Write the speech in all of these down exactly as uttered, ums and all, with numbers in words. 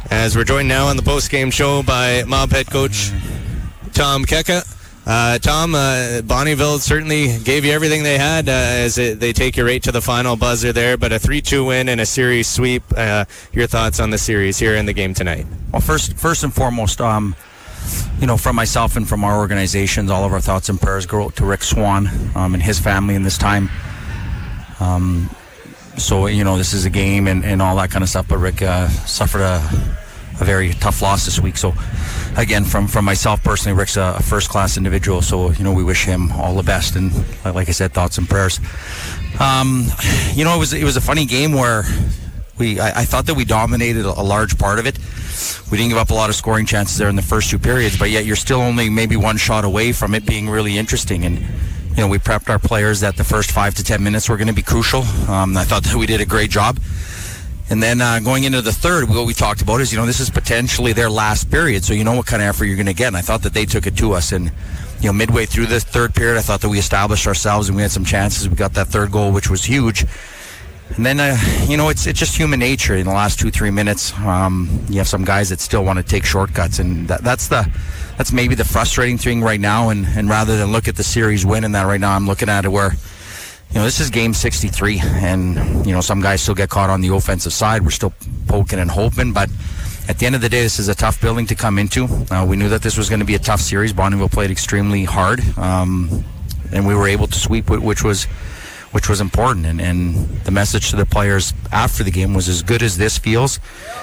as we're joined now on the post-game show by Mob head coach Tom Keka. Uh, Tom, uh, Bonnyville certainly gave you everything they had uh, as it, they take you right to the final buzzer there, but a three two win and a series sweep. Uh, your thoughts on the series here in the game tonight? Well, first, first and foremost, um, you know, from myself and from our organizations, all of our thoughts and prayers go to Rick Swan um, and his family in this time. Um, so, you know, this is a game and, and all that kind of stuff, but Rick uh, suffered a, a very tough loss this week. So, again, from, from myself personally, Rick's a, a first-class individual, so, you know, we wish him all the best. And like I said, thoughts and prayers. Um, you know, it was it was a funny game where we I, I thought that we dominated a, a large part of it. We didn't give up a lot of scoring chances there in the first two periods, but yet you're still only maybe one shot away from it being really interesting. And, you know, we prepped our players that the first five to ten minutes were going to be crucial. Um, I thought that we did a great job. And then uh, going into the third, what we talked about is, you know, this is potentially their last period, so you know what kind of effort you're going to get. And I thought that they took it to us. And, you know, midway through the third period, I thought that we established ourselves and we had some chances. We got that third goal, which was huge. And then, uh, you know, it's it's just human nature. In the last two, three minutes, um, you have some guys that still want to take shortcuts. And that, that's the that's maybe the frustrating thing right now. And, and rather than look at the series win in that right now, I'm looking at it where, you know, this is game sixty-three, and, you know, some guys still get caught on the offensive side. We're still poking and hoping, but at the end of the day, this is a tough building to come into. Uh, we knew that this was going to be a tough series. Bonnyville played extremely hard, um, and we were able to sweep, which was which was important. And, and the message to the players after the game was, as good as this feels,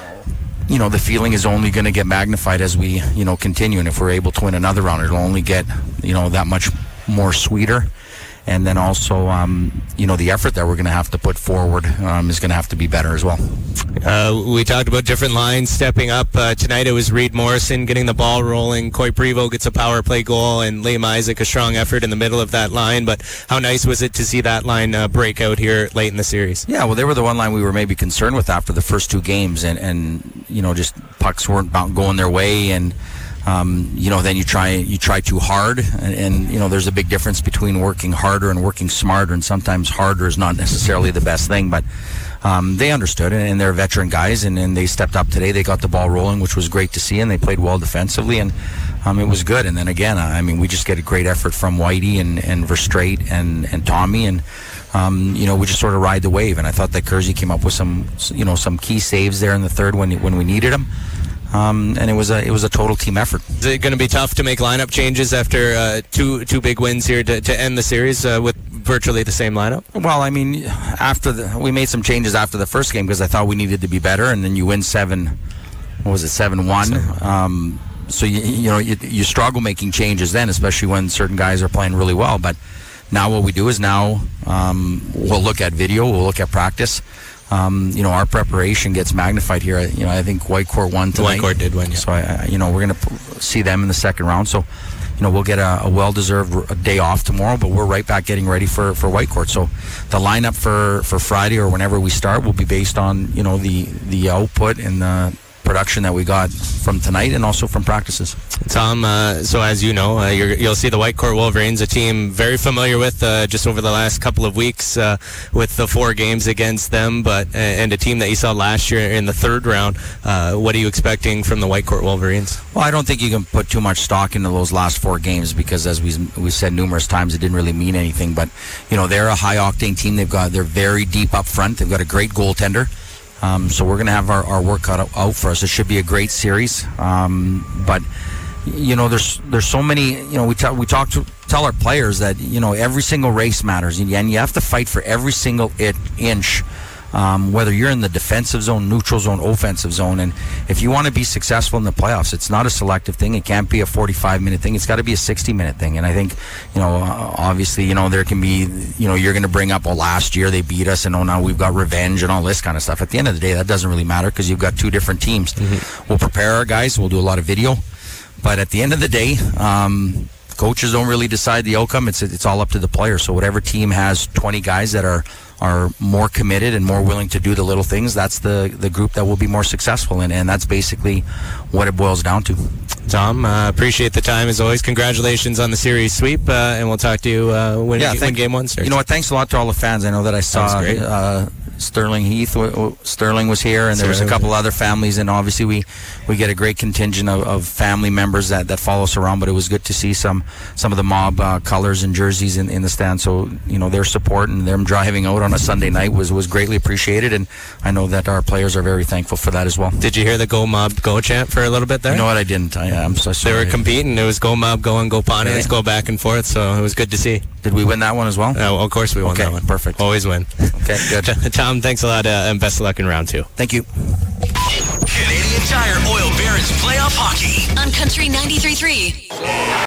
you know, the feeling is only going to get magnified as we, you know, continue. And if we're able to win another round, it'll only get, you know, that much more sweeter. And then also, um, you know, the effort that we're going to have to put forward um, is going to have to be better as well. Uh, we talked about different lines stepping up. Uh, tonight it was Reed Morrison getting the ball rolling. Coy Prevost gets a power play goal, and Liam Isaac a strong effort in the middle of that line. But how nice was it to see that line uh, break out here late in the series? Yeah, well, they were the one line we were maybe concerned with after the first two games. And, and you know, just pucks weren't going their way, and Um, you know, then you try you try too hard, and, and you know, there's a big difference between working harder and working smarter, and sometimes harder is not necessarily the best thing, but um, they understood, and they're veteran guys, and, and they stepped up today. They got the ball rolling, which was great to see, and they played well defensively, and um, it was good. And then again, I mean, we just get a great effort from Whitey and, and Verstraete and, and Tommy, and Um, you know, we just sort of ride the wave. And I thought that Kersey came up with some, you know, some key saves there in the third when when we needed them. Um, and it was a it was a total team effort. Is it going to be tough to make lineup changes after uh, two two big wins here to, to end the series uh, with virtually the same lineup? Well, I mean, after the, we made some changes after the first game because I thought we needed to be better, and then you win seven. What was it, seven one? Um, so you you know you, you struggle making changes then, especially when certain guys are playing really well. But now what we do is now um, we'll look at video, we'll look at practice. Um, you know, our preparation gets magnified here. You know, I think Whitecourt won tonight. Whitecourt did win, yeah. So, I, you know, we're going to see them in the second round. So, you know, we'll get a, a well-deserved day off tomorrow, but we're right back getting ready for, for Whitecourt. So the lineup for, for Friday or whenever we start will be based on, you know, the, the output and the production that we got from tonight and also from practices. Tom, uh, so as you know, uh, you're, you'll see the Whitecourt Wolverines, a team very familiar with uh, just over the last couple of weeks uh, with the four games against them, but and a team that you saw last year in the third round. Uh, what are you expecting from the Whitecourt Wolverines? Well, I don't think you can put too much stock into those last four games because, as we we said numerous times, it didn't really mean anything. But you know, they're a high-octane team. They've got they're very deep up front. They've got a great goaltender. Um, so we're going to have our, our work cut out for us. It should be a great series. Um, but, you know, there's there's so many, you know, we, t- we talk to tell our players that, you know, every single race matters. And you have to fight for every single it, inch, um, whether you're in the defensive zone, neutral zone, offensive zone. And if you want to be successful in the playoffs, it's not a selective thing. It can't be a forty-five minute thing. It's got to be a sixty minute thing. And I think, you know, obviously, you know, there can be, you know, you're going to bring up, oh, last year they beat us and oh, now we've got revenge and all this kind of stuff. At the end of the day, that doesn't really matter because you've got two different teams. Mm-hmm. We'll prepare our guys. We'll do a lot of video. But at the end of the day, um, coaches don't really decide the outcome. It's it's all up to the players. So whatever team has twenty guys that are are more committed and more willing to do the little things, that's the, the group that will be more successful. And, and that's basically what it boils down to. Tom, uh, appreciate the time as always. Congratulations on the series sweep, uh, and we'll talk to you uh, when, yeah, when thank, game one starts. You know what? Thanks a lot to all the fans. I know that I saw uh, Sterling Heath, w- w- Sterling was here, and there was a couple other families, and obviously we, we get a great contingent of, of family members that, that follow us around. But it was good to see some some of the Mob uh, colors and jerseys in, in the stand. So you know their support and them driving out on a Sunday night was, was greatly appreciated, and I know that our players are very thankful for that as well. Did you hear the Go Mob Go chant for a little bit there? You know what, I didn't. I, I'm so sorry. They were competing. It was Go Mob Go and Go Pawnees, Really? go back and forth. So it was good to see. Did we win that one as well? Uh, well, of course we won Okay, that one. perfect. Always win. Okay, good. Tom, thanks a lot, uh, and best of luck in round two. Thank you. Canadian Tire Oil Barons Playoff Hockey on Country ninety-three point three.